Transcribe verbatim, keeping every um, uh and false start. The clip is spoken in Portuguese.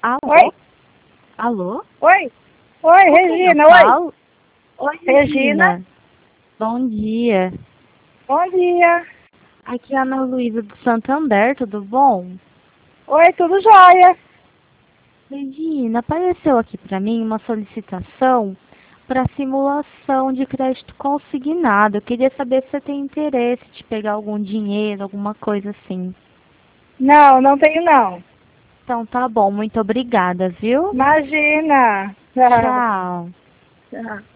Oi? Alô? Alô? Oi? Oi, Com quem Regina, eu oi. falo? Oi, Regina. Bom dia. Bom dia. Aqui é a Ana Luísa do Santander, tudo bom? Oi, tudo jóia? Regina, apareceu aqui para mim uma solicitação para simulação de crédito consignado. Eu queria saber se você tem interesse de pegar algum dinheiro, alguma coisa assim. Não, não tenho não. Então tá bom, muito obrigada, viu? Imagina. Tchau. Tchau. Tchau.